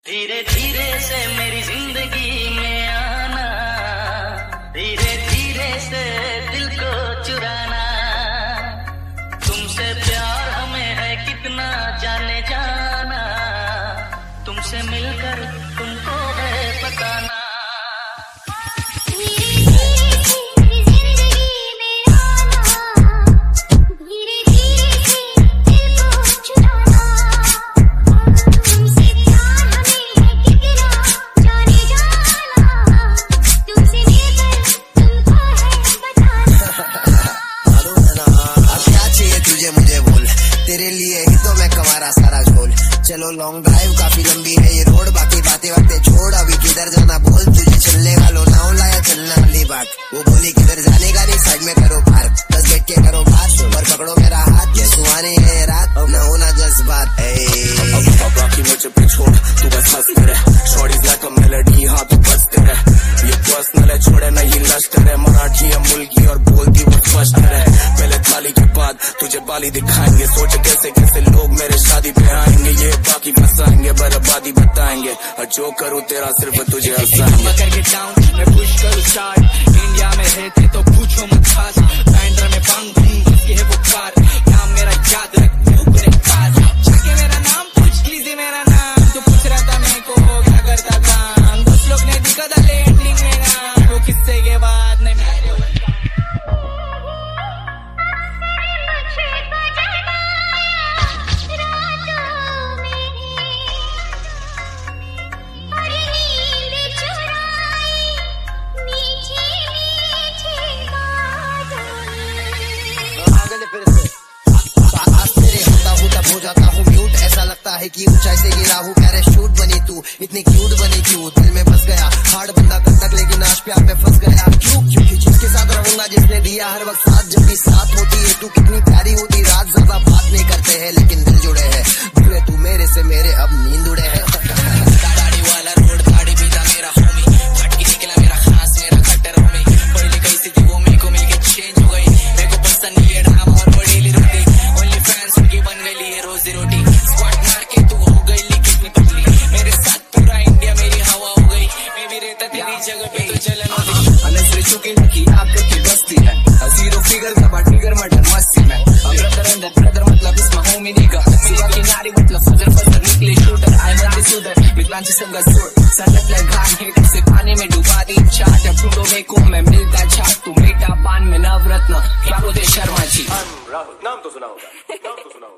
धीरे धीरे से मेरी जिंदगी में आना, धीरे धीरे से दिल को चुराना, तुमसे प्यार हमें है कितना जाने जाना, तुमसे मिलकर तुमको है बताना। तेरे लिए ही तो मैं कमारा सारा झोल। चलो लॉन्ग ड्राइव काफी लंबी है ये रोड, बाकी बातें बातें छोड़, अभी किधर जाना बोल, तुझे चलने का लोनाव लाया चलना वाली बात। वो बोली किधर जाने का नहीं, साइड में करो पार्क, बस बैठ के करो बात, और पकड़ो मेरा हाथ, ये सुहानी है रात, न होना जज्बात। बाकी मुझे पे छोड़, तू बस हंसते रह, शॉर्टीज लाइक अ मेलोडी, हाँ तू बजते रह, ये पर्सनल है छोड़े नहीं लश्कर है, मराठी है मुल्की और बोलती वो स्पष्ट है। पहले थाली के बाद तुझे बाली दिखाएंगे, सोच कैसे कैसे लोग मेरे शादी पे आएंगे, ये बाकी फंसाएंगे, बर्बादी बताएंगे, और जो करूँ तेरा सिर्फ तुझे हंसाएंगे। करके डाउन मैं पुश करूँ स्टार्ट, इंडिया में रहते तो पूछो मत खास, बैंड्रा में बंग के है वो कार, नाम मेरा याद रख जाके मेरा नाम पूछ लीजिए, मेरा नाम तो पूछ रहा था मेरे को क्या करता काम, कुछ लोग ने दिखा था लेटलिंग में नाम, वो किस्से के बाद नहीं हो जाता हूँ म्यूट, ऐसा लगता है कि ऊंचाई से गिरा हूँ, पैराशूट बनी तू, इतनी क्यूट बनी क्यों, दिल में बस गया, हार्ड बंदा कब तक, लेकिन आज प्यार में फंस गया। क्यों क्योंकि जिसके साथ रहूंगा, जिसने दिया हर वक्त साथ, जब भी साथ होती है तू कितनी प्यारी होती, रात ज्यादा बात नहीं करते हैं लेकिन दिल जुड़े हैं, जुड़े तू मेरे से, मेरे अब नींद उड़े हैं। गाड़ी वाला रोड गाड़ी भी था मेरा होमी, फट के निकला मेरा खास, मेरा खट्टर होमी, पहले कैसी थी वो मेरे को मिलके चेंज हो गई, मेरे को पसंद नहीं है ड्रामा और बड़ी रोटी, ओनली फैंस उनकी बन गई है रोजी रोटी, स्क्वाड मार के तू हो गई कितनी पतली, मेरे साथ पूरा इंडिया मेरी हवा हो गई, मैं भी रहता तेरी जगह पे तो चलन होती, चुकी की आकर की बस्ती है, जीरो फिगर का फिगर मटन मस्ती में, ब्रदर मतलब इसमें होमी निगा, सुबह की नारी मतलब फजर फजर निकले शूटर, आई एम शूटर मित्रांची संग जोड, सटकले घाट हेट से पानी में डुबा दी, चाट फूलों में को मैं मिलता छाप, तू मीठा पान में नवरत्न क्या बोलते शर्मा जी। नाम तो सुना होगा, नाम तो सुना होगा।